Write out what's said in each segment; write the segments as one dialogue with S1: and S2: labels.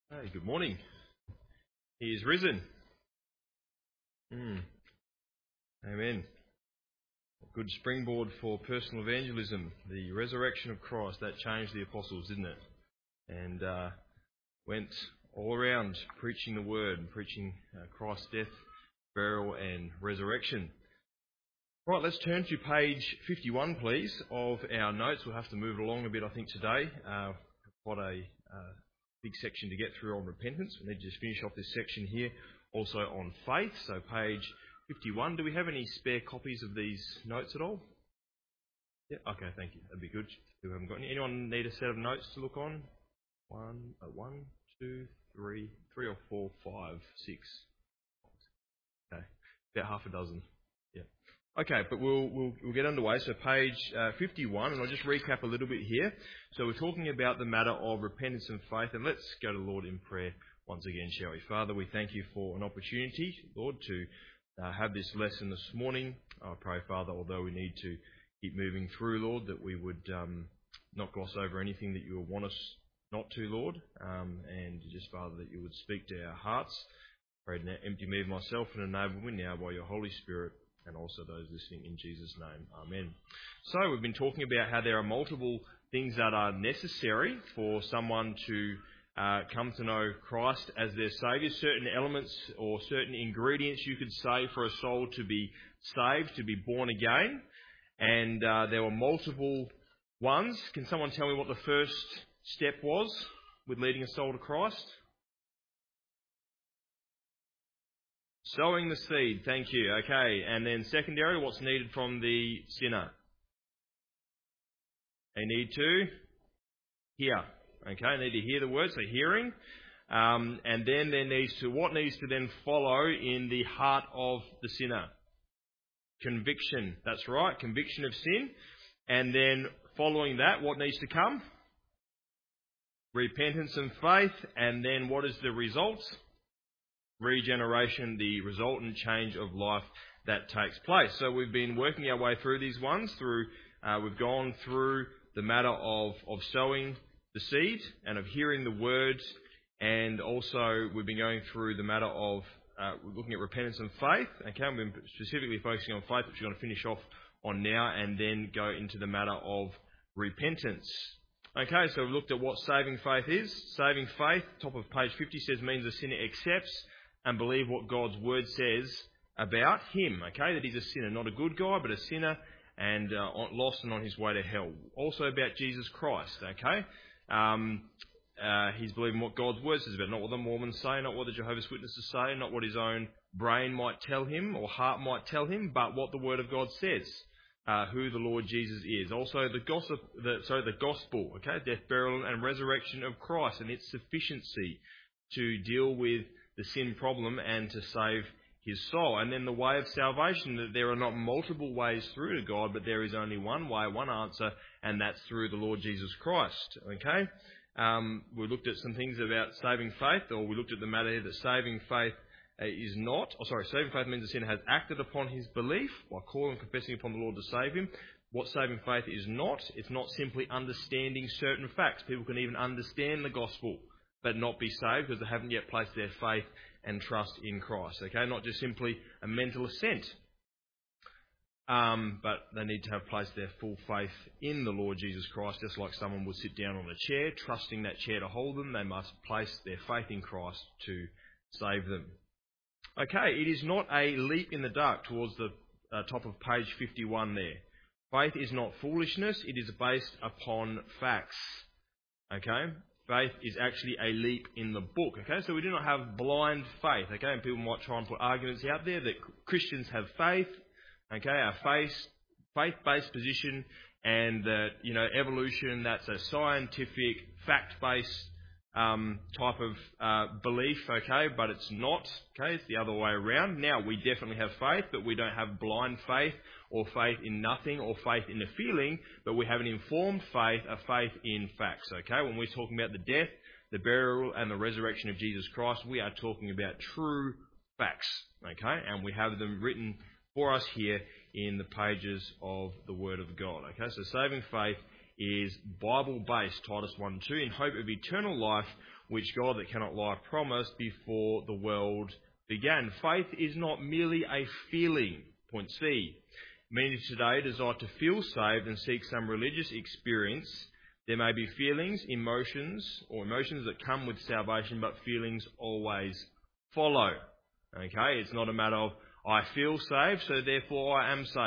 S1: Hey, good morning. He is risen. Amen. A good springboard for personal evangelism. The resurrection of Christ, that changed the apostles, didn't it? And went all around preaching the word and preaching Christ's death, burial and resurrection. Right, let's turn to page 51, please, of our notes. We'll have to move it along a bit, I think, today. Quite a big section to get through on repentance. We need to just finish off this section here, also on faith. So page 51. Do we have any spare copies of these notes at all? Yeah, okay, thank you. That'd be good. We haven't got any. Anyone need a set of notes to look on? One, two, three or four, five, six. Okay, about half a dozen. Yeah. Okay, but we'll get underway. So page 51, and I'll just recap a little bit here. So we're talking about the matter of repentance and faith, and let's go to the Lord in prayer once again, shall we? Father, we thank you for an opportunity, Lord, to have this lesson this morning. I pray, Father, although we need to keep moving through, Lord, that we would not gloss over anything that you would want us not to, Lord, and just, Father, that you would speak to our hearts. Pray to empty me of myself and enable me now by your Holy Spirit, and also those listening in Jesus' name. Amen. So we've been talking about how there are multiple things that are necessary for someone to come to know Christ as their Saviour. Certain elements or certain ingredients, you could say, for a soul to be saved, to be born again. And there were multiple ones. Can someone tell me what the first step was with leading a soul to Christ? Sowing the seed, thank you. Okay, and then secondary, what's needed from the sinner? They need to hear. Okay, they need to hear the word, so hearing. And then what needs to then follow in the heart of the sinner? Conviction, that's right, conviction of sin. And then following that, what needs to come? Repentance and faith. And then what is the result? Regeneration, the resultant change of life that takes place. So we've been working our way through these ones. We've gone through the matter of sowing the seed and of hearing the words, and also we've been going through the matter of looking at repentance and faith. Okay, we've been specifically focusing on faith, which we're going to finish off on now, and then go into the matter of repentance. Okay, so we've looked at what saving faith is. Saving faith, top of page 50, says means a sinner accepts and believe what God's word says about him. Okay, that he's a sinner, not a good guy, but a sinner and lost and on his way to hell. Also about Jesus Christ. Okay, he's believing what God's word says about, not what the Mormons say, not what the Jehovah's Witnesses say, not what his own brain might tell him or heart might tell him, but what the word of God says. Who the Lord Jesus is. Also the gospel, okay, death, burial and resurrection of Christ and its sufficiency to deal with the sin problem and to save his soul. And then the way of salvation, that there are not multiple ways through to God, but there is only one way, one answer, and that's through the Lord Jesus Christ. Okay? We looked at some things about saving faith, or we looked at the matter here that saving faith saving faith means the sinner has acted upon his belief by calling and confessing upon the Lord to save him. What saving faith is not, it's not simply understanding certain facts. People can even understand the gospel but not be saved because they haven't yet placed their faith and trust in Christ. Okay, not just simply a mental assent, but they need to have placed their full faith in the Lord Jesus Christ. Just like someone would sit down on a chair, trusting that chair to hold them, they must place their faith in Christ to save them. Okay, it is not a leap in the dark towards the top of page 51 there. Faith is not foolishness, it is based upon facts. Okay, faith is actually a leap in the book. Okay, so we do not have blind faith. Okay, and people might try and put arguments out there that Christians have faith. Okay, our faith-based position, and that, evolution, that's a scientific, fact-based type of belief, okay, but it's not, okay, it's the other way around. Now, we definitely have faith, but we don't have blind faith, or faith in nothing, or faith in a feeling, but we have an informed faith, a faith in facts, okay? When we're talking about the death, the burial, and the resurrection of Jesus Christ, we are talking about true facts, okay? And we have them written for us here in the pages of the Word of God, okay? So saving faith is Bible-based, Titus 1:2, in hope of eternal life, which God that cannot lie promised before the world began. Faith is not merely a feeling. Point C. Many today desire to feel saved and seek some religious experience. There may be feelings, emotions that come with salvation, but feelings always follow. Okay, it's not a matter of I feel saved, so therefore I am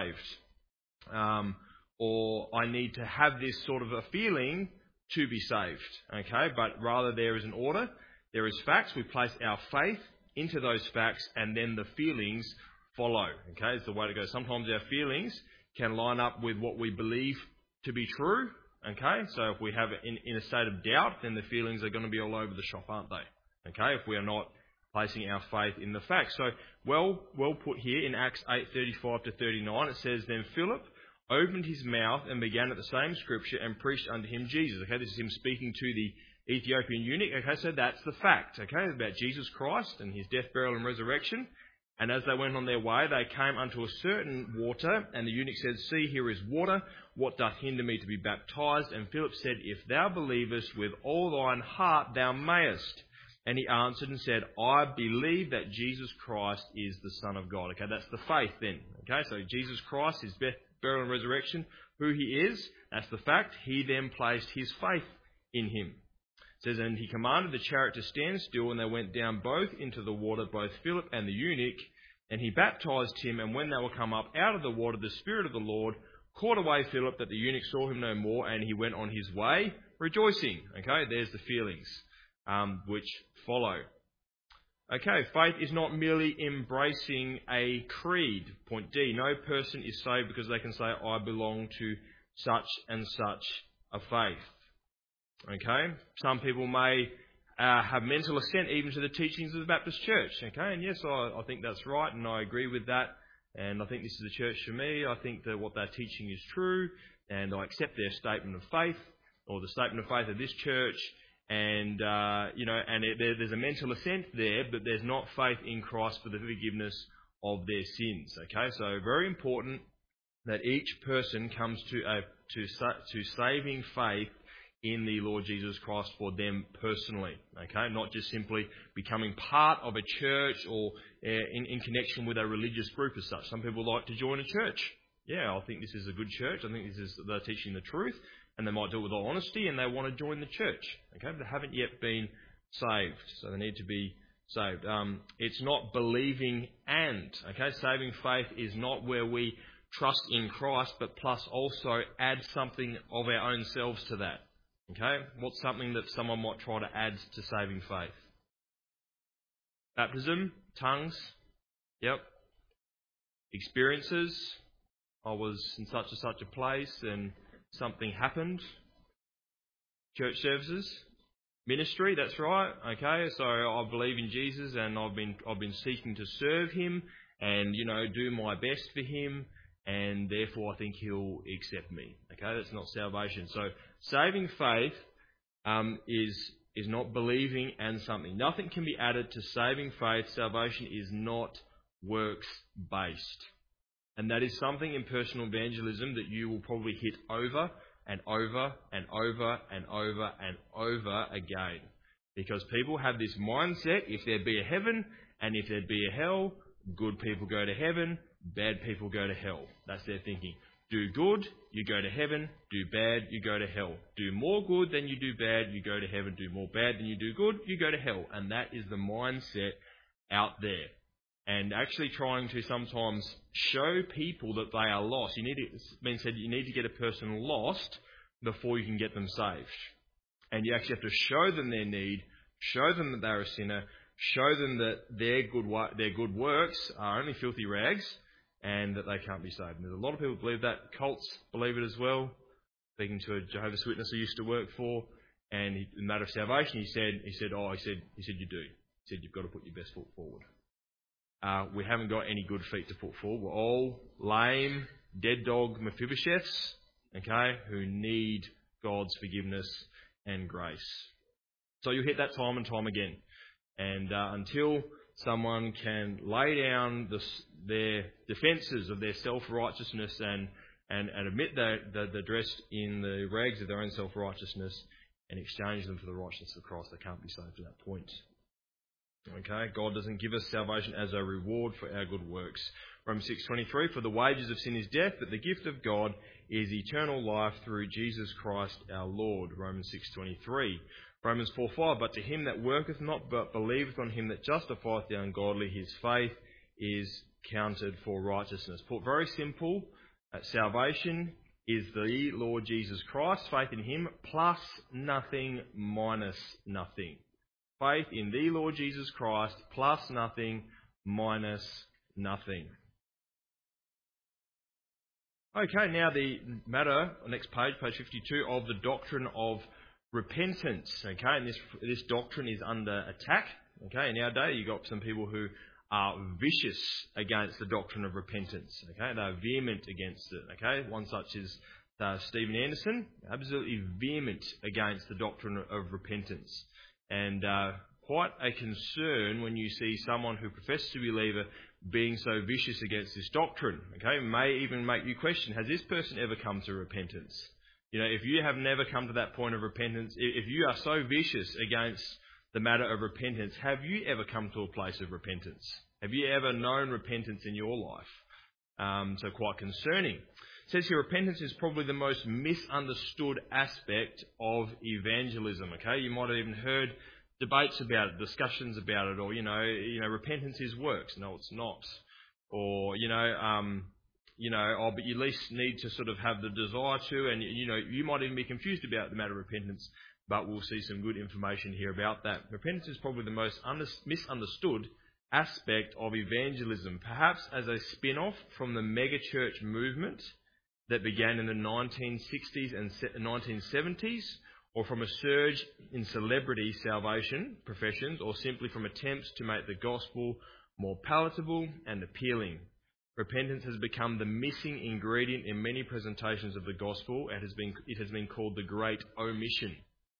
S1: saved. Or I need to have this sort of a feeling to be saved. Okay, but rather there is an order, there is facts, we place our faith into those facts, and then the feelings follow. Okay, it's the way to go. Sometimes our feelings can line up with what we believe to be true. Okay, so if we have it in a state of doubt, then the feelings are going to be all over the shop, aren't they? Okay, if we are not placing our faith in the facts. So, well put here in Acts 8:35-39, it says, Then Philip opened his mouth and began at the same scripture and preached unto him Jesus. Okay, this is him speaking to the Ethiopian eunuch. Okay, so that's the fact, okay, about Jesus Christ and his death, burial and resurrection. And as they went on their way, they came unto a certain water, and the eunuch said, See, here is water. What doth hinder me to be baptized? And Philip said, If thou believest with all thine heart, thou mayest. And he answered and said, I believe that Jesus Christ is the Son of God. Okay, that's the faith then. Okay, so Jesus Christ, his death, burial and resurrection, who he is, that's the fact. He then placed his faith in him. It says, And he commanded the chariot to stand still, and they went down both into the water, both Philip and the eunuch, and he baptized him. And when they were come up out of the water, the Spirit of the Lord caught away Philip, that the eunuch saw him no more, and he went on his way rejoicing. Okay, there's the feelings which follow. Okay, faith is not merely embracing a creed. Point D, no person is saved because they can say, I belong to such and such a faith. Okay, some people may have mental assent even to the teachings of the Baptist Church. Okay, and yes, I think that's right, and I agree with that, and I think this is the church for me. I think that what they're teaching is true, and I accept their statement of faith, or the statement of faith of this church, and there's a mental assent there, but there's not faith in Christ for the forgiveness of their sins. Okay, so very important that each person comes to saving faith in the Lord Jesus Christ for them personally. Okay, not just simply becoming part of a church or in connection with a religious group as such. Some people like to join a church. Yeah, I think this is a good church. I think they're teaching the truth, and they might do it with all honesty, and they want to join the church. Okay, but they haven't yet been saved, so they need to be saved. It's not believing and. Okay, saving faith is not where we trust in Christ, but plus also add something of our own selves to that. Okay, what's something that someone might try to add to saving faith? Baptism, tongues, yep. Experiences. I was in such and such a place and something happened. Church services, ministry. That's right. Okay, so I believe in Jesus, and I've been seeking to serve Him, and do my best for Him, and therefore I think He'll accept me. Okay, that's not salvation. So saving faith is not believing and something. Nothing can be added to saving faith. Salvation is not works-based. And that is something in personal evangelism that you will probably hit over and over and over and over and over again. Because people have this mindset, if there be a heaven and if there be a hell, good people go to heaven, bad people go to hell. That's their thinking. Do good, you go to heaven. Do bad, you go to hell. Do more good than you do bad, you go to heaven. Do more bad than you do good, you go to hell. And that is the mindset out there. And actually trying to sometimes show people that they are lost. It's been said you need to get a person lost before you can get them saved. And you actually have to show them their need, show them that they're a sinner, show them that their good works are only filthy rags, and that they can't be saved. And there's a lot of people believe that. Cults believe it as well. Speaking to a Jehovah's Witness I used to work for, and in the matter of salvation, he said you do. He said you've got to put your best foot forward. We haven't got any good feet to put forward. We're all lame, dead dog Mephibosheths, okay, who need God's forgiveness and grace. So you hit that time and time again. And until someone can lay down their defences of their self-righteousness and and admit that they're dressed in the rags of their own self-righteousness and exchange them for the righteousness of Christ, they can't be saved to that point. Okay, God doesn't give us salvation as a reward for our good works. Romans 6:23, for the wages of sin is death, but the gift of God is eternal life through Jesus Christ our Lord. Romans 6:23. Romans 4:5, but to him that worketh not, but believeth on him that justifieth the ungodly, his faith is counted for righteousness. Put very simple, salvation is the Lord Jesus Christ, faith in him, plus nothing, minus nothing. Faith in the Lord Jesus Christ, plus nothing, minus nothing. Okay, now the matter, next page, page 52, of the doctrine of repentance. Okay, and this doctrine is under attack. Okay, in our day, you've got some people who are vicious against the doctrine of repentance. Okay, they're vehement against it. Okay, one such is Stephen Anderson, absolutely vehement against the doctrine of repentance. And quite a concern when you see someone who professes to be a believer being so vicious against this doctrine. Okay, may even make you question, has this person ever come to repentance? You know, if you have never come to that point of repentance, if you are so vicious against the matter of repentance, have you ever come to a place of repentance? Have you ever known repentance in your life? So quite concerning. It says here, repentance is probably the most misunderstood aspect of evangelism. Okay, you might have even heard debates about it, discussions about it, or repentance is works. No, it's not. Or but you at least need to sort of have the desire to, and you might even be confused about the matter of repentance. But we'll see some good information here about that. Repentance is probably the most misunderstood aspect of evangelism, perhaps as a spin-off from the megachurch movement that began in the 1960s and 1970s, or from a surge in celebrity salvation professions, or simply from attempts to make the gospel more palatable and appealing. Repentance has become the missing ingredient in many presentations of the gospel. It has been called the great omission.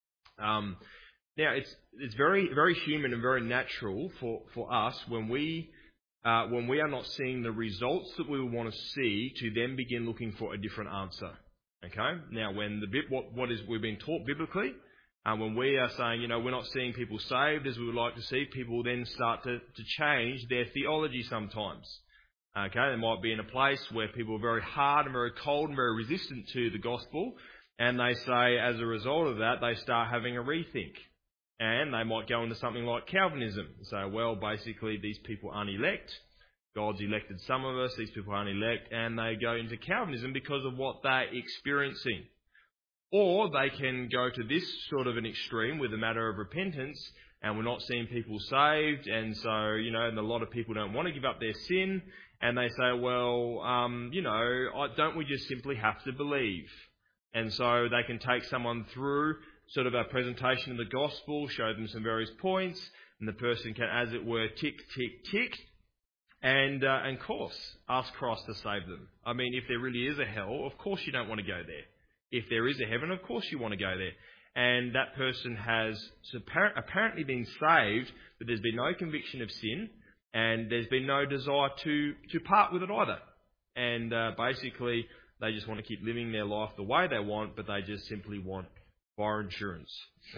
S1: Now, it's very, very human and very natural for us when we are not seeing the results that we want to see to then begin looking for a different answer. Okay. Now, when we've been taught biblically, when we are saying we're not seeing people saved as we would like to see, people then start to change their theology sometimes. Okay, they might be in a place where people are very hard and very cold and very resistant to the gospel, and they say as a result of that they start having a rethink. And they might go into something like Calvinism and say, well, basically these people aren't elect. God's elected some of us, these people aren't elect, and they go into Calvinism because of what they're experiencing. Or they can go to this sort of an extreme with the matter of repentance, and we're not seeing people saved, and so, and a lot of people don't want to give up their sin, and they say, well, don't we just simply have to believe? And so they can take someone through sort of a presentation of the gospel, show them some various points, and the person can, as it were, tick, tick, tick, and of course, ask Christ to save them. I mean, if there really is a hell, of course you don't want to go there. If there is a heaven, of course you want to go there. And that person has apparently been saved, but there's been no conviction of sin, and there's been no desire to part with it either. And basically, they just want to keep living their life the way they want, but they just simply want fire insurance.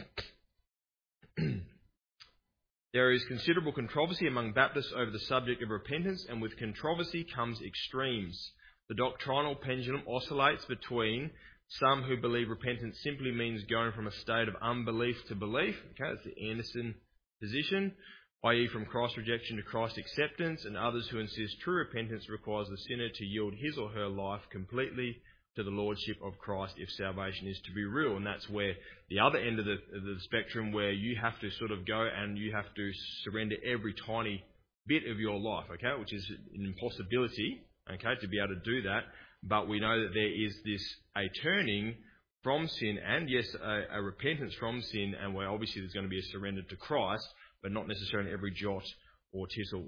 S1: There is considerable controversy among Baptists over the subject of repentance, and with controversy comes extremes. The doctrinal pendulum oscillates between some who believe repentance simply means going from a state of unbelief to belief. Okay, that's the Anderson position, i.e. from Christ rejection to Christ acceptance, and others who insist true repentance requires the sinner to yield his or her life completely to the lordship of Christ if salvation is to be real. And that's where the other end of the spectrum, where you have to sort of go and you have to surrender every tiny bit of your life, okay, which is an impossibility, okay, to be able to do that. But we know that there is a turning from sin and, yes, a repentance from sin, and where obviously there's going to be a surrender to Christ, but not necessarily every jot or tittle.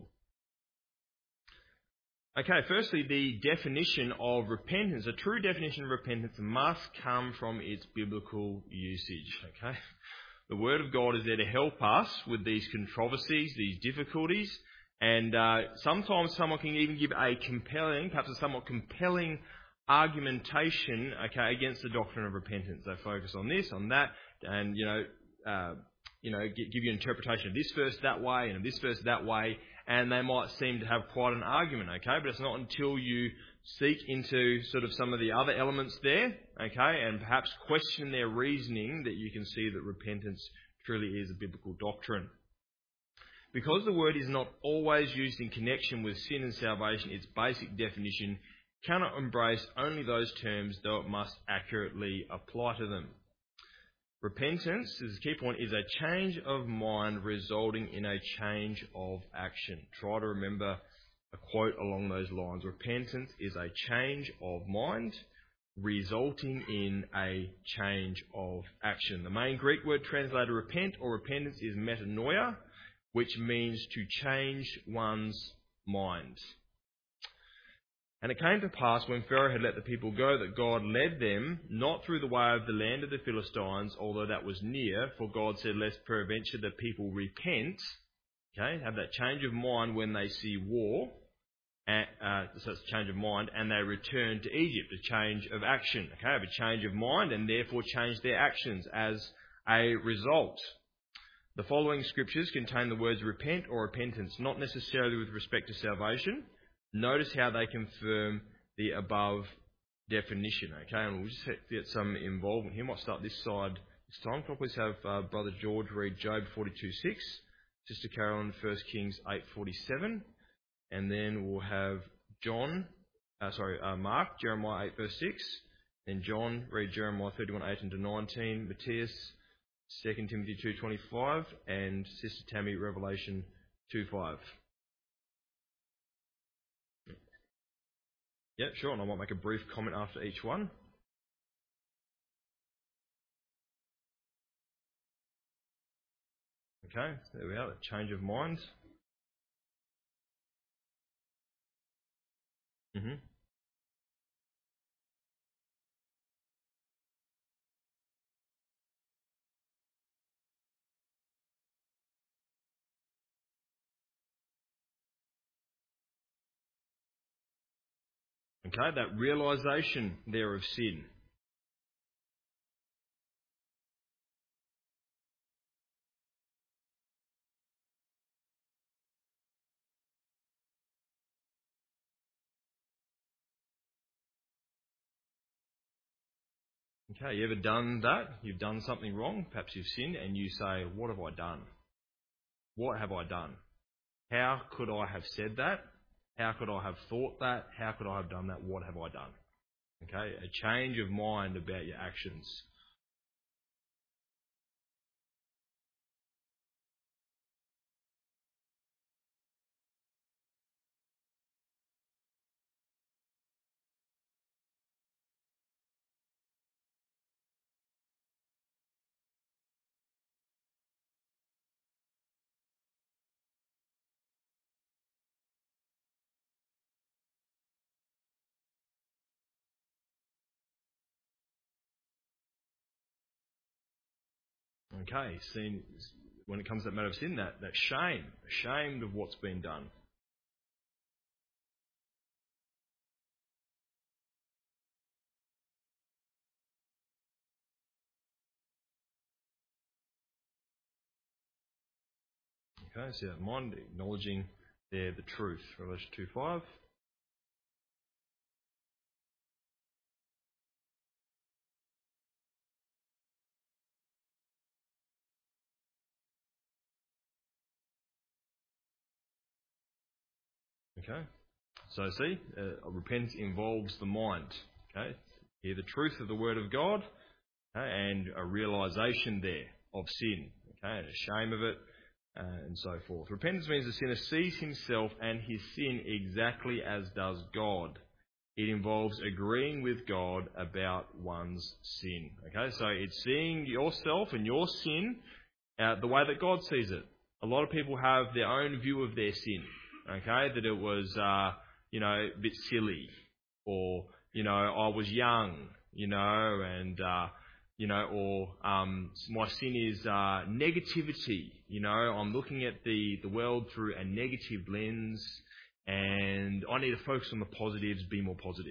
S1: Okay, firstly, the definition of repentance. A true definition of repentance must come from its biblical usage. Okay, the Word of God is there to help us with these controversies, these difficulties, and sometimes someone can even give perhaps a somewhat compelling argumentation, okay, against the doctrine of repentance. They focus on this, on that, and give you an interpretation of this verse that way and of this verse that way, and they might seem to have quite an argument, okay? But it's not until you seek into sort of some of the other elements there, okay, and perhaps question their reasoning that you can see that repentance truly is a biblical doctrine. Because the word is not always used in connection with sin and salvation, its basic definition cannot embrace only those terms, though it must accurately apply to them. Repentance, this is a key point, is a change of mind resulting in a change of action. Try to remember a quote along those lines. Repentance is a change of mind resulting in a change of action. The main Greek word translated repent or repentance is metanoia, which means to change one's mind. And it came to pass when Pharaoh had let the people go that God led them not through the way of the land of the Philistines, although that was near, for God said, lest peradventure the people repent, okay, have that change of mind when they see war, so it's a change of mind, and they return to Egypt, a change of action, okay, have a change of mind and therefore change their actions as a result. The following scriptures contain the words repent or repentance, not necessarily with respect to salvation. Notice how they confirm the above definition, okay? And we'll just get some involvement here. Might start this side this time. Can I please have Brother George read Job 42:6, Sister Carolyn 1 Kings 8:47, and then we'll have Mark, Jeremiah 8 verse 6, then John read Jeremiah 31:8-19, Matthias 2 Timothy 2:25, and Sister Tammy Revelation 2:5. Yeah, sure, and I might make a brief comment after each one. Okay, there we are, a change of mind. Okay, that realisation there of sin. Okay, you ever done that? You've done something wrong, perhaps you've sinned, and you say, what have I done? What have I done? How could I have said that? How could I have thought that? How could I have done that? What have I done? Okay, a change of mind about your actions. Okay, sin, when it comes to that matter of sin, that shame, ashamed of what's been done. Okay, so that mind, acknowledging there the truth. Revelation 2:5. Okay, so see, repentance involves the mind. Okay, hear the truth of the Word of God, okay, and a realisation there of sin. Okay, and a shame of it, and so forth. Repentance means the sinner sees himself and his sin exactly as does God. It involves agreeing with God about one's sin. Okay, so it's seeing yourself and your sin the way that God sees it. A lot of people have their own view of their sin. Okay, that it was, a bit silly, or, I was young, and, or my sin is negativity, I'm looking at the world through a negative lens, and I need to focus on the positives, be more positive.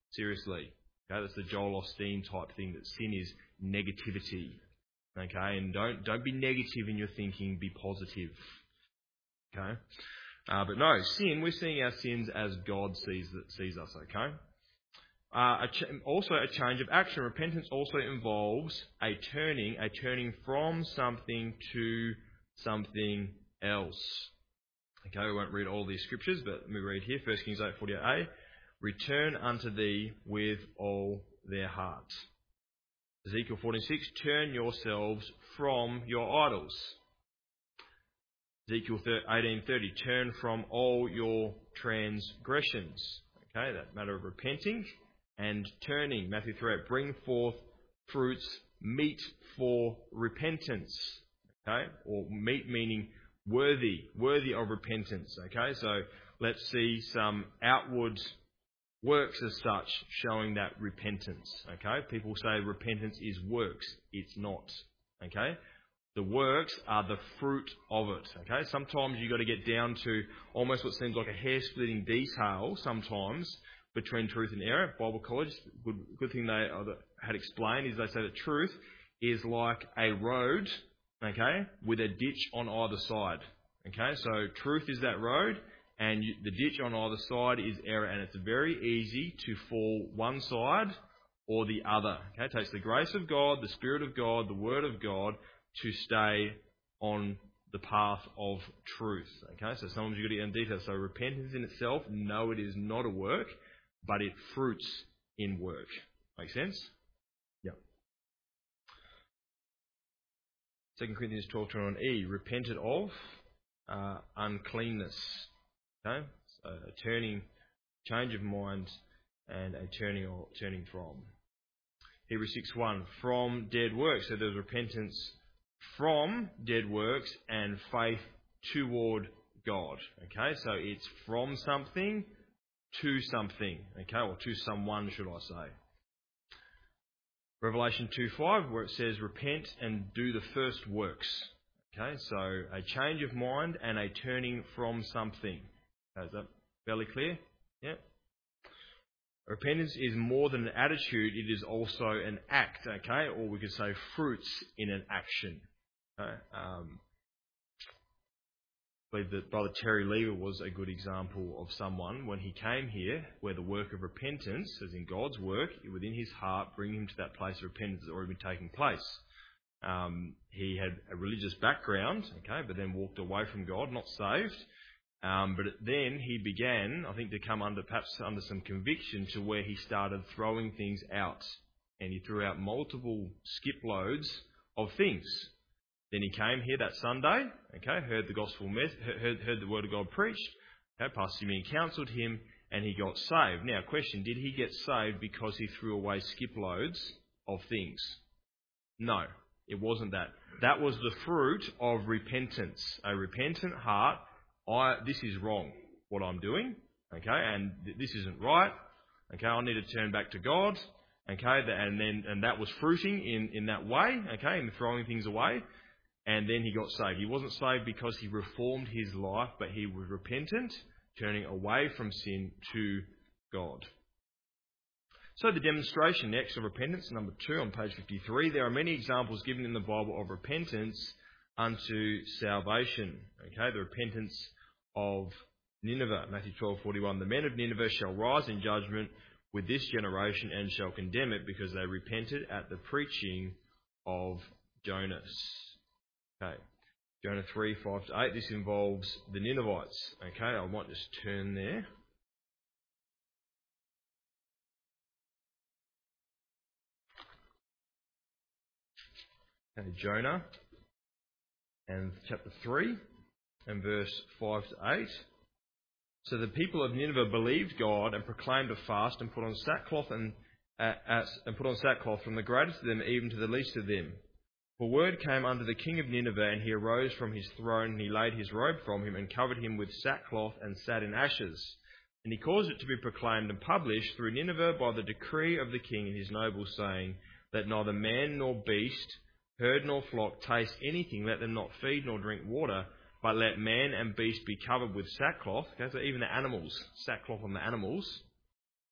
S1: Seriously. Okay, that's the Joel Osteen type thing, that sin is negativity. Okay, and don't be negative in your thinking, be positive. Okay? But no, sin, we're seeing our sins as God sees us, okay? Also a change of action. Repentance also involves a turning from something to something else. Okay, we won't read all these scriptures, but let me read here, 1 Kings 8:48a. Return unto thee with all their heart. Ezekiel 14:6, turn yourselves from your idols. Ezekiel 18:30, turn from all your transgressions. Okay, that matter of repenting and turning. Matthew 3:8, bring forth fruits meet for repentance. Okay, or meet meaning worthy of repentance. Okay, so let's see some outward works as such showing that repentance. Okay, people say repentance is works. It's not. Okay, the works are the fruit of it. Okay, sometimes you've got to get down to almost what seems like a hair-splitting detail sometimes between truth and error. Bible college, good thing they had explained is they say that truth is like a road, okay, with a ditch on either side. Okay, so truth is that road, and the ditch on either side is error, and it's very easy to fall one side or the other. Okay, it takes the grace of God, the Spirit of God, the Word of God to stay on the path of truth. Okay, so sometimes you've got to get in detail. So repentance in itself, no, it is not a work, but it fruits in work. Make sense? Yeah. 2 Corinthians 12:21e, repented of uncleanness. Okay, so a change of mind, and a turning from. Hebrews 6:1, from dead works. So there's repentance from dead works and faith toward God. Okay, so it's from something to something. Okay, or to someone, should I say. Revelation 2:5, where it says, repent and do the first works. Okay, so a change of mind and a turning from something. Is that fairly clear? Yeah. Repentance is more than an attitude, it is also an act, okay? Or we could say fruits in an action. Okay? I believe that Brother Terry Lever was a good example of someone when he came here, where the work of repentance, as in God's work, within his heart, bringing him to that place of repentance that's already been taking place. He had a religious background, okay, but then walked away from God, not saved. But then he began, I think, to come perhaps under some conviction to where he started throwing things out. And he threw out multiple skip loads of things. Then he came here that Sunday, okay, heard the gospel heard the word of God preached, okay, Pastor Jimmy counselled him, and he got saved. Now, question, did he get saved because he threw away skip loads of things? No, it wasn't that. That was the fruit of repentance. A repentant heart. This is wrong, what I'm doing, okay, and this isn't right, okay, I need to turn back to God, okay, and that was fruiting in that way, okay, in throwing things away, and then he got saved. He wasn't saved because he reformed his life, but he was repentant, turning away from sin to God. So the demonstration next of repentance, number 2 on page 53, there are many examples given in the Bible of repentance unto salvation, okay, the repentance of Nineveh. Matthew 12:41. The men of Nineveh shall rise in judgment with this generation and shall condemn it, because they repented at the preaching of Jonas. Okay. Jonah 3:5-8. This involves the Ninevites. Okay, I might just turn there. Okay, Jonah and chapter 3 and verse 5-8. So the people of Nineveh believed God and proclaimed a fast and put on sackcloth from the greatest of them even to the least of them. For word came unto the king of Nineveh, and he arose from his throne, and he laid his robe from him, and covered him with sackcloth, and sat in ashes. And he caused it to be proclaimed and published through Nineveh by the decree of the king and his nobles, saying, that neither man nor beast, herd nor flock taste anything, let them not feed nor drink water, but let man and beast be covered with sackcloth. Okay, so even the animals, sackcloth on the animals,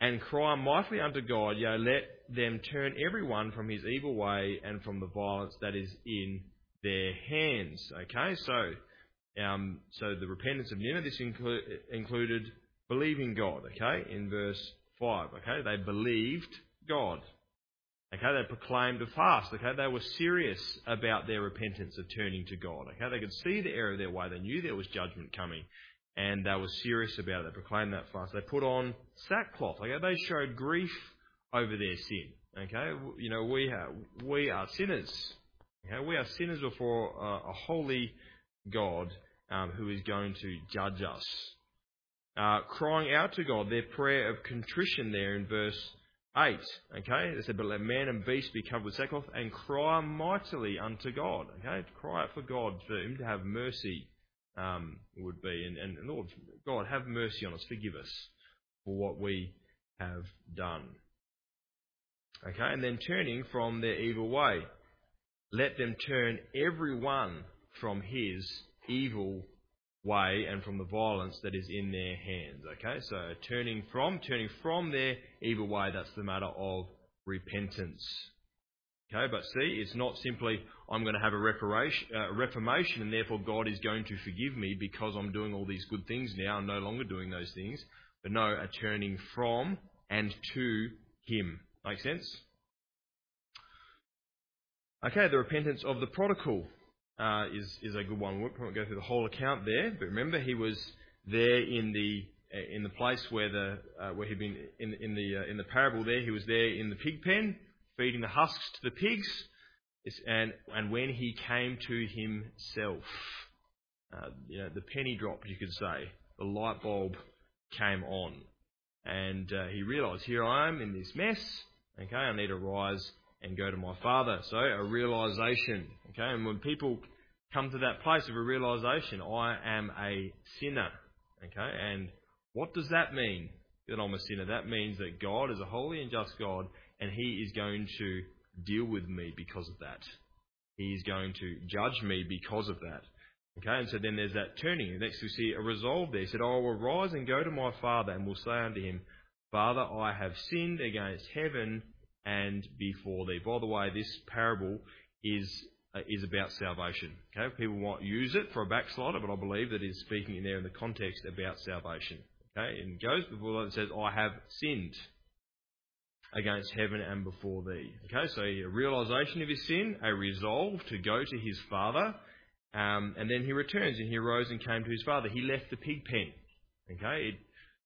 S1: and cry mightily unto God, yea, let them turn every one from his evil way and from the violence that is in their hands. Okay, so the repentance of Nineveh, this included believing God, okay, in verse 5, okay, they believed God. Okay, they proclaimed a fast. Okay, they were serious about their repentance of turning to God. Okay, they could see the error of their way. They knew there was judgment coming, and they were serious about it. They proclaimed that fast. They put on sackcloth. Okay, they showed grief over their sin. Okay, you know, we are sinners. Okay, we are sinners before a holy God who is going to judge us. Crying out to God, their prayer of contrition there in verse 8, okay, they said, but let man and beast be covered with sackcloth and cry mightily unto God. Okay, cry out for God, for him to have mercy would be. And Lord, God, have mercy on us, forgive us for what we have done. Okay, and then turning from their evil way, let them turn every one from his evil way and from the violence that is in their hands. Okay, so turning from their evil way, that's the matter of repentance. Okay, but see, it's not simply I'm going to have a reformation and therefore God is going to forgive me because I'm doing all these good things now and no longer doing those things. But no, a turning from and to him. Make sense? Okay, the repentance of the prodigal is a good one. We won't go through the whole account there, but remember he was there in the place where he'd been in the parable there. He was there in the pig pen, feeding the husks to the pigs, and when he came to himself, the penny dropped, you could say. The light bulb came on, and he realised, here I am in this mess. Okay, I need to rise and go to my Father. So a realisation. Okay, and when people come to that place of a realisation, I am a sinner. Okay, and what does that mean, that I'm a sinner? That means that God is a holy and just God, and he is going to deal with me because of that. He is going to judge me because of that. Okay, and so then there's that turning. Next we see a resolve there. He said, I will arise and go to my Father, and will say unto him, Father, I have sinned against heaven and before thee. By the way, this parable is about salvation. Okay, people might use it for a backslider, but I believe that is speaking in there in the context about salvation. Okay, and it goes before that and says, I have sinned against heaven and before thee. Okay, so a realisation of his sin, a resolve to go to his Father, and then he returns and he arose and came to his Father. He left the pig pen. Okay,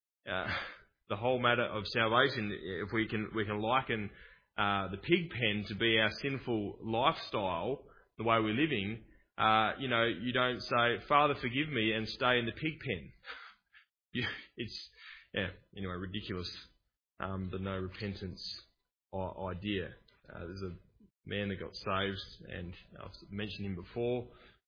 S1: the whole matter of salvation, if we can liken the pig pen to be our sinful lifestyle, the way we're living, you don't say, Father, forgive me, and stay in the pig pen. Anyway, ridiculous, the no repentance idea. There's a man that got saved, and I've mentioned him before,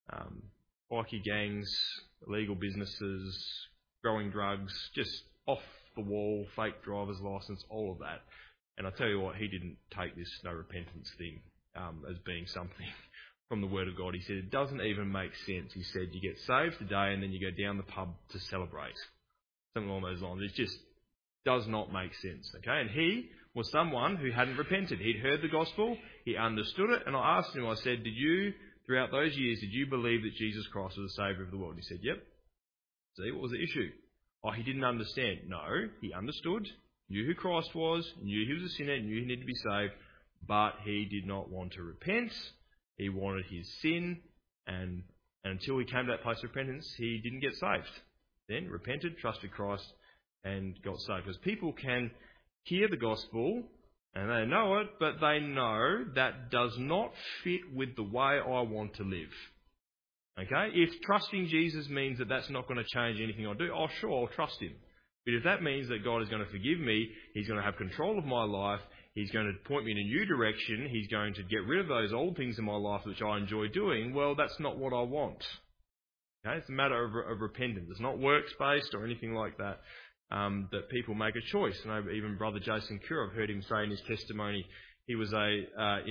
S1: bikie gangs, illegal businesses, growing drugs, just off the wall, fake driver's license, all of that. And I tell you what, he didn't take this no repentance thing as being something from the Word of God. He said it doesn't even make sense. He said you get saved today and then you go down the pub to celebrate. Something along those lines. It just does not make sense. Okay, and he was someone who hadn't repented. He'd heard the gospel, he understood it, and I asked him, I said, throughout those years, did you believe that Jesus Christ was the Saviour of the world? And he said, yep. See, what was the issue? Oh, he didn't understand. No, he understood, knew who Christ was, knew he was a sinner, knew he needed to be saved, but he did not want to repent. He wanted his sin, and until he came to that place of repentance, he didn't get saved. Then repented, trusted Christ, and got saved. Because people can hear the gospel, and they know it, but they know that does not fit with the way I want to live. Okay? If trusting Jesus means that that's not going to change anything I do, sure, I'll trust him. But if that means that God is going to forgive me, he's going to have control of my life, he's going to point me in a new direction, he's going to get rid of those old things in my life which I enjoy doing, well, that's not what I want. Okay? It's a matter of repentance. It's not works-based or anything like that. That people make a choice. And even Brother Jason Cure, I've heard him say in his testimony, he was as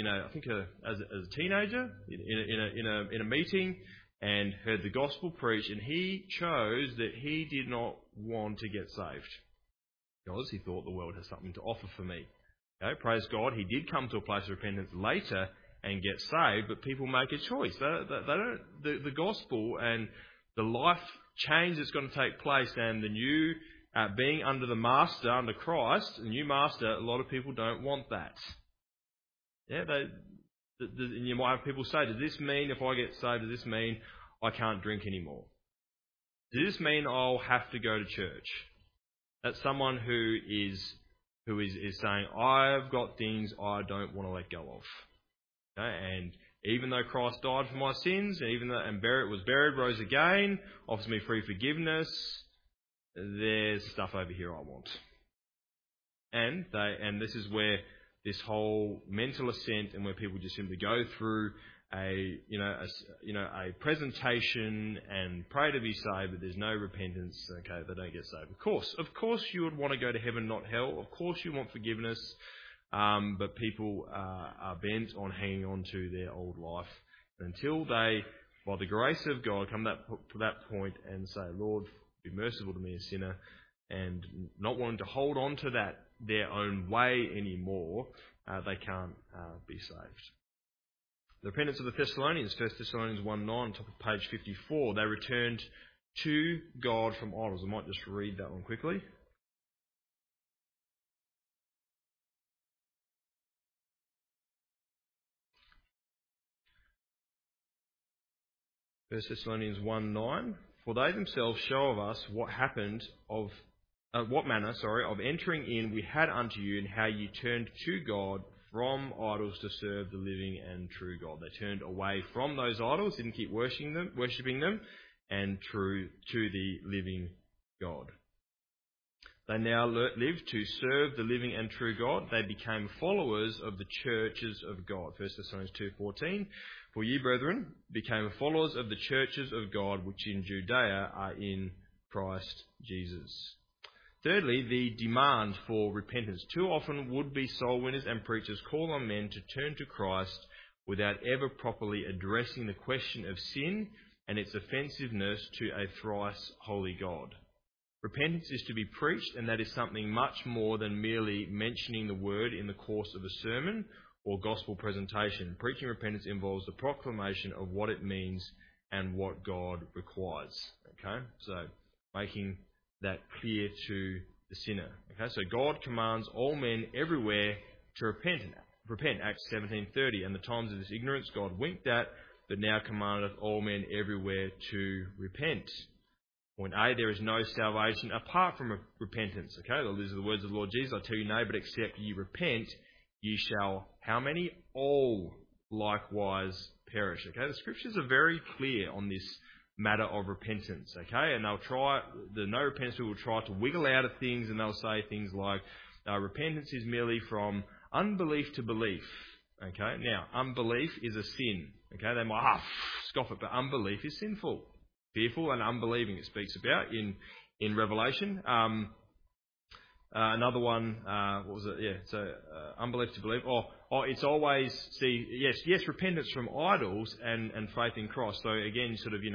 S1: a teenager in a meeting and heard the gospel preached, and he chose that he did not want to get saved. because he thought the world has something to offer for me. Okay, praise God, he did come to a place of repentance later and get saved, but people make a choice. The gospel and the life change that's going to take place and the new being under the master, under Christ, the new master, a lot of people don't want that. Yeah, and you might have people say, does this mean if I get saved, does this mean I can't drink anymore? Does this mean I'll have to go to church? That's someone who is saying, I've got things I don't want to let go of. Okay? And even though Christ died for my sins, was buried, rose again, offers me free forgiveness, there's stuff over here I want. And this is where this whole mental assent and where people just simply go through a presentation and pray to be saved, but there's no repentance. Okay, they don't get saved. Of course, you would want to go to heaven, not hell. Of course, you want forgiveness, but people are bent on hanging on to their old life until they, by the grace of God, come to that point and say, "Lord, be merciful to me, a sinner," and not wanting to hold on to that their own way anymore, they can't be saved. The repentance of the Thessalonians, 1 Thessalonians 1:9, top of page 54, they returned to God from idols. I might just read that one quickly. First Thessalonians 1:9, for they themselves show of us what manner of entering in we had unto you, and how you turned to God from idols to serve the living and true God. They turned away from those idols, didn't keep worshipping them, and true to the living God. They now live to serve the living and true God. They became followers of the churches of God. 1 Thessalonians 2:14, for ye, brethren, became followers of the churches of God, which in Judea are in Christ Jesus. Thirdly, the demand for repentance. Too often would-be soul winners and preachers call on men to turn to Christ without ever properly addressing the question of sin and its offensiveness to a thrice holy God. Repentance is to be preached, and that is something much more than merely mentioning the word in the course of a sermon or gospel presentation. Preaching repentance involves the proclamation of what it means and what God requires. Okay, so making that clear to the sinner. Okay, so God commands all men everywhere to repent. Acts 17:30. And the times of this ignorance God winked at, but now commandeth all men everywhere to repent. Point A, there is no salvation apart from repentance. Okay, these are the words of the Lord Jesus. I tell you, no, but except ye repent, ye shall, how many? All likewise perish. Okay, the scriptures are very clear on this matter of repentance, okay? And the no repentance people will try to wiggle out of things, and they'll say things like, repentance is merely from unbelief to belief, okay? Now, unbelief is a sin, okay? They might scoff it, but unbelief is sinful. Fearful and unbelieving, it speaks about in Revelation. Another one, what was it? Yeah, so unbelief to believe. It's always, yes, repentance from idols and faith in Christ. So again, sort of,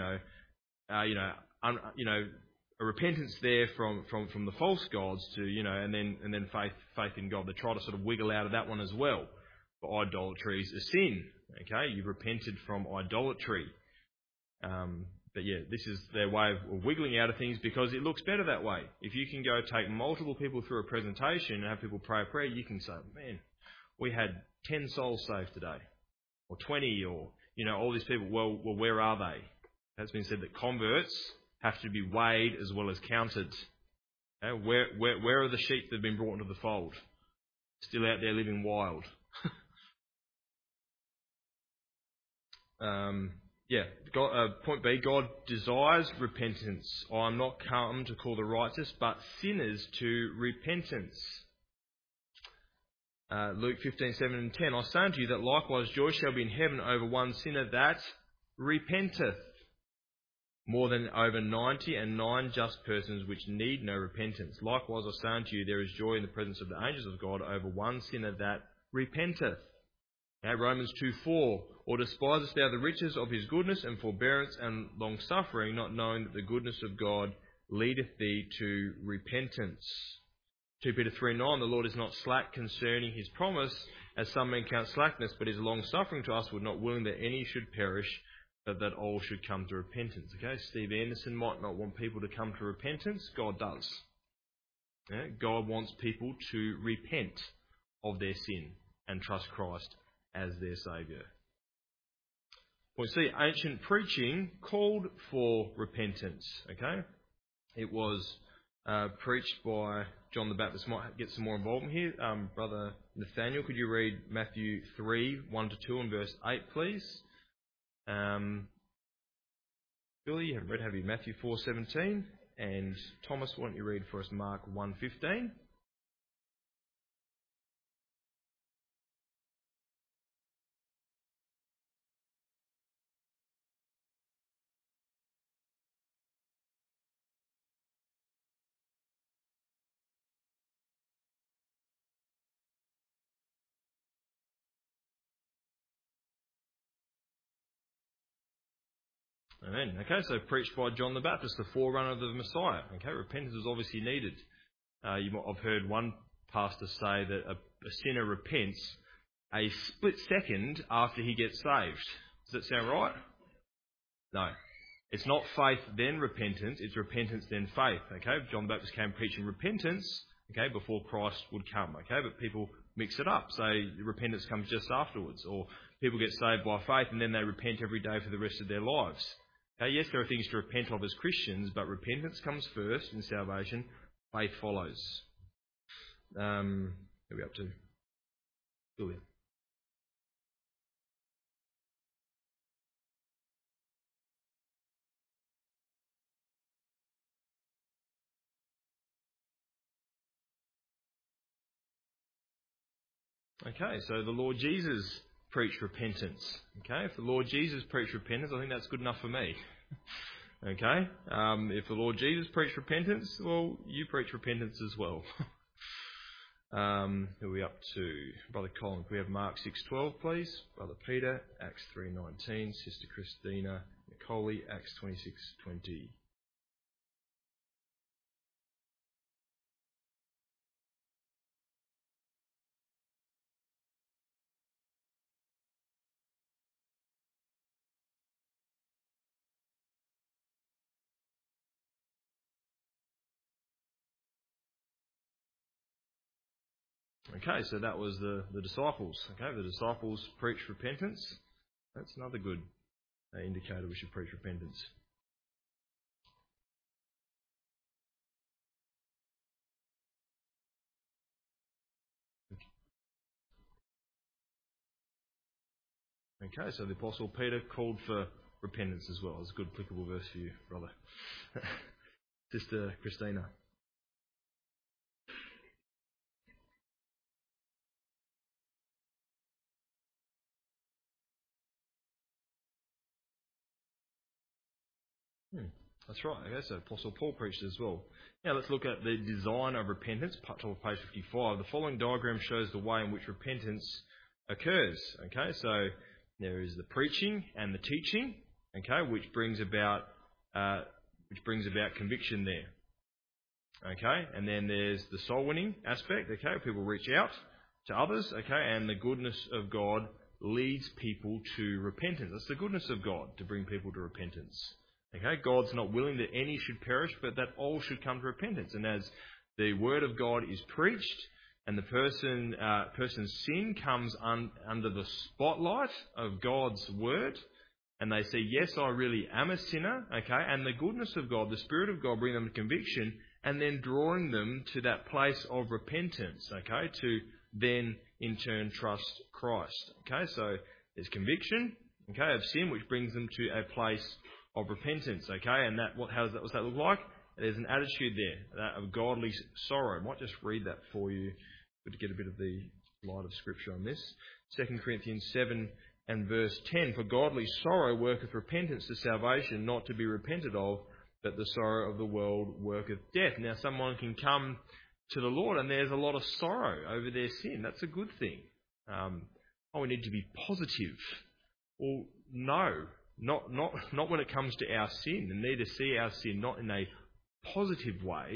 S1: a repentance there from the false gods to, and then faith in God. They try to sort of wiggle out of that one as well. But idolatry is a sin. Okay, you've repented from idolatry. But yeah, this is their way of wiggling out of things because it looks better that way. If you can go take multiple people through a presentation and have people pray a prayer, you can say, man, we had 10 souls saved today, or 20, or, all these people. Well, where are they? It's been said that converts have to be weighed as well as counted. Okay? Where are the sheep that have been brought into the fold? Still out there living wild. Point B, God desires repentance. I am not come to call the righteous, but sinners to repentance. Luke 15:7 and 10. I say unto you that likewise joy shall be in heaven over one sinner that repenteth, more than over 99 just persons which need no repentance. Likewise I say unto you, there is joy in the presence of the angels of God over one sinner that repenteth. Now, Romans 2:4, or despisest thou the riches of his goodness and forbearance and long-suffering, not knowing that the goodness of God leadeth thee to repentance. 2 Peter 3:9, the Lord is not slack concerning his promise, as some men count slackness, but is long-suffering to us, would not willing that any should perish, but that all should come to repentance. Okay, Steve Anderson might not want people to come to repentance. God does. Yeah? God wants people to repent of their sin and trust Christ as their Saviour. Well, see, ancient preaching called for repentance. Okay, it was preached by John the Baptist. Might get some more involvement here. Brother Nathaniel, could you read Matthew 3:1-2 and verse 8, please? Billy, you haven't read, have you? Matthew 4:17. And Thomas, why don't you read for us Mark 1:15? Amen. Okay, so preached by John the Baptist, the forerunner of the Messiah. Okay, repentance is obviously needed. I've heard one pastor say that a sinner repents a split second after he gets saved. Does that sound right? No. It's not faith then repentance, it's repentance then faith. Okay, John the Baptist came preaching repentance, okay, before Christ would come. Okay, but people mix it up. So repentance comes just afterwards. Or people get saved by faith and then they repent every day for the rest of their lives. Okay, yes, there are things to repent of as Christians, but repentance comes first in salvation, faith follows. Who are we up to? Julia. Okay, so the Lord Jesus preached repentance. Okay, if the Lord Jesus preached repentance, I think that's good enough for me. Okay, if the Lord Jesus preached repentance, well, you preach repentance as well. Who are we up to? Brother Colin, can we have Mark 6:12, please? Brother Peter, Acts 3:19. Sister Christina Nicole, Acts 26:20. Okay, so that was the disciples. Okay, the disciples preached repentance. That's another good indicator we should preach repentance. Okay, so the Apostle Peter called for repentance as well. It's a good applicable verse for you, brother. Sister Christina. That's right. Okay, so Apostle Paul preached as well. Now let's look at the design of repentance, top of page 55. The following diagram shows the way in which repentance occurs. Okay, so there is the preaching and the teaching. Okay, which brings about conviction there. Okay, and then there's the soul winning aspect. Okay, people reach out to others. Okay, and the goodness of God leads people to repentance. That's the goodness of God to bring people to repentance. Okay, God's not willing that any should perish, but that all should come to repentance. And as the word of God is preached, and the person's sin comes under the spotlight of God's word, and they say, yes, I really am a sinner, okay, and the goodness of God, the Spirit of God, bring them to conviction, and then drawing them to that place of repentance, okay, to then in turn trust Christ. Okay, so there's conviction, okay, of sin, which brings them to a place of repentance, okay, and what's that look like? There's an attitude there, that of godly sorrow. I might just read that for you, to get a bit of the light of Scripture on this. 2 Corinthians 7 and verse 10, for godly sorrow worketh repentance to salvation, not to be repented of, but the sorrow of the world worketh death. Now someone can come to the Lord and there's a lot of sorrow over their sin. That's a good thing. We need to be positive. Well, no. Not when it comes to our sin, and need to see our sin not in a positive way,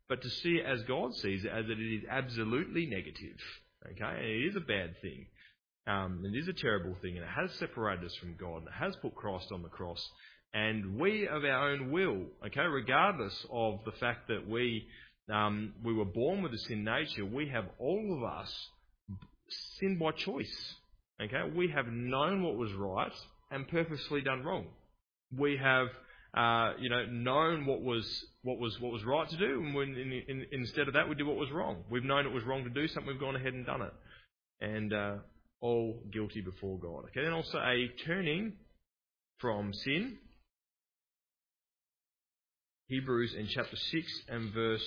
S1: but to see it as God sees it, as it is absolutely negative. Okay, and it is a bad thing. It is a terrible thing, and it has separated us from God, and it has put Christ on the cross. And we, of our own will, okay, regardless of the fact that we were born with a sin nature, we have all of us sinned by choice. Okay, we have known what was right and purposely done wrong. We have, known what was right to do, and when instead of that, we did what was wrong. We've known it was wrong to do something, we've gone ahead and done it, and all guilty before God. Okay, then also a turning from sin. Hebrews in chapter 6 and verse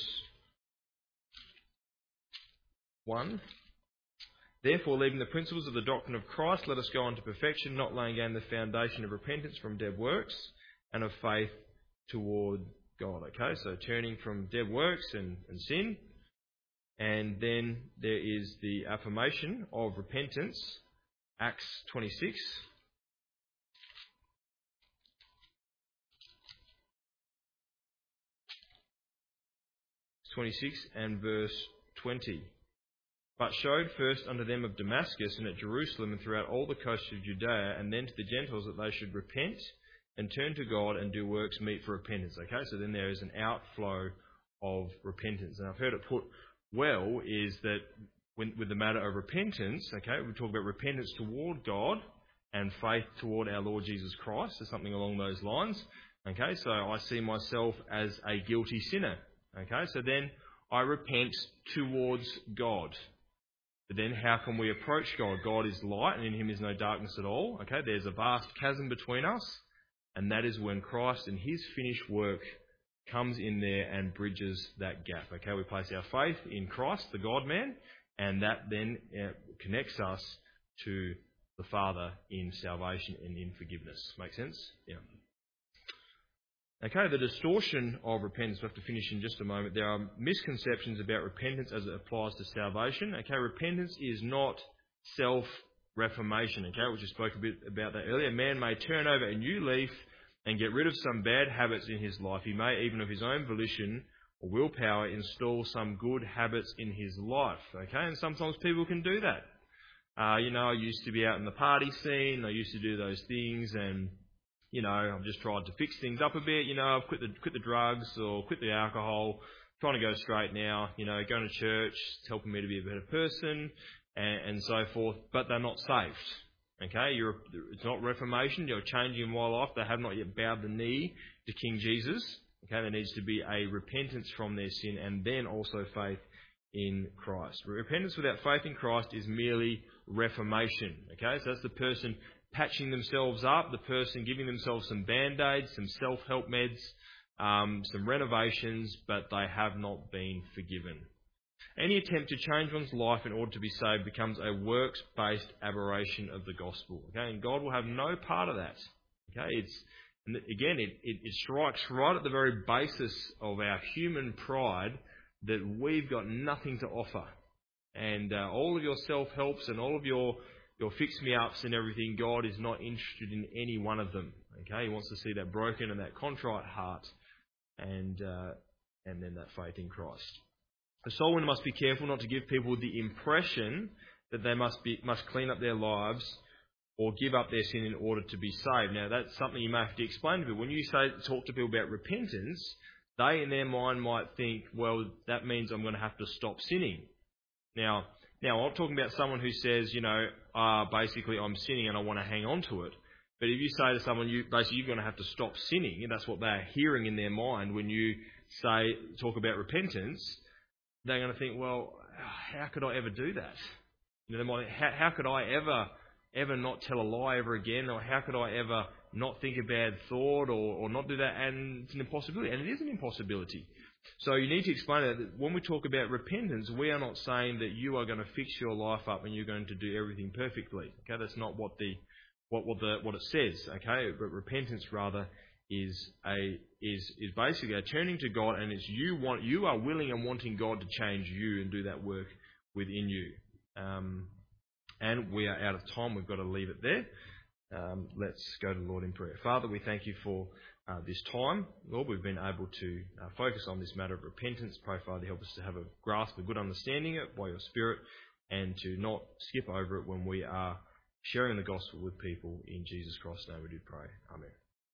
S1: 1. Therefore, leaving the principles of the doctrine of Christ, let us go on to perfection, not laying down the foundation of repentance from dead works and of faith toward God. Okay, so turning from dead works and sin. And then there is the affirmation of repentance, Acts 26. 26 and verse 20. But showed first unto them of Damascus and at Jerusalem and throughout all the coast of Judea, and then to the Gentiles that they should repent and turn to God and do works meet for repentance. Okay, so then there is an outflow of repentance. And I've heard it put well is that with the matter of repentance, okay, we talk about repentance toward God and faith toward our Lord Jesus Christ, or something along those lines. Okay, so I see myself as a guilty sinner. Okay, so then I repent towards God. But then how can we approach God? God is light and in him is no darkness at all. Okay, there's a vast chasm between us, and that is when Christ and his finished work comes in there and bridges that gap. Okay, we place our faith in Christ, the God-man, and that then connects us to the Father in salvation and in forgiveness. Make sense? Yeah. Okay, the distortion of repentance, we have to finish in just a moment. There are misconceptions about repentance as it applies to salvation. Okay, repentance is not self-reformation. Okay, we just spoke a bit about that earlier. A man may turn over a new leaf and get rid of some bad habits in his life. He may, even of his own volition or willpower, install some good habits in his life. Okay, and sometimes people can do that. I used to be out in the party scene. I used to do those things, and I've just tried to fix things up a bit. I've quit the drugs or quit the alcohol, trying to go straight now. Going to church, it's helping me to be a better person, and so forth. But they're not saved. Okay, it's not reformation. You're changing my life. They have not yet bowed the knee to King Jesus. Okay, there needs to be a repentance from their sin, and then also faith in Christ. Repentance without faith in Christ is merely reformation. Okay, so that's the person patching themselves up, the person giving themselves some band-aids, some self-help meds, some renovations, but they have not been forgiven. Any attempt to change one's life in order to be saved becomes a works-based aberration of the gospel. Okay, and God will have no part of that. Okay, it strikes right at the very basis of our human pride that we've got nothing to offer, and all of your self-helps and all of your fix-me-ups and everything, God is not interested in any one of them. Okay, he wants to see that broken and that contrite heart, and then that faith in Christ. The soul winner must be careful not to give people the impression that they must clean up their lives or give up their sin in order to be saved. Now, that's something you may have to explain to people. When you talk to people about repentance, they in their mind might think, well, that means I'm going to have to stop sinning. Now, I'm not talking about someone who says, basically I'm sinning and I want to hang on to it. But if you say to someone, you're going to have to stop sinning, and that's what they're hearing in their mind when you talk about repentance, they're going to think, well, how could I ever do that? They might think, how could I ever not tell a lie ever again, or how could I ever not think a bad thought or not do that? And it's an impossibility, and it is an impossibility. So you need to explain that when we talk about repentance, we are not saying that you are going to fix your life up and you're going to do everything perfectly. Okay, that's not what it says. Okay, but repentance rather is basically a turning to God, and it's you are willing and wanting God to change you and do that work within you. And we are out of time. We've got to leave it there. Let's go to the Lord in prayer. Father, we thank you for this time. Lord, we've been able to focus on this matter of repentance. Pray, Father, help us to have a grasp, a good understanding of it by your Spirit, and to not skip over it when we are sharing the gospel with people. In Jesus Christ's name we do pray. Amen.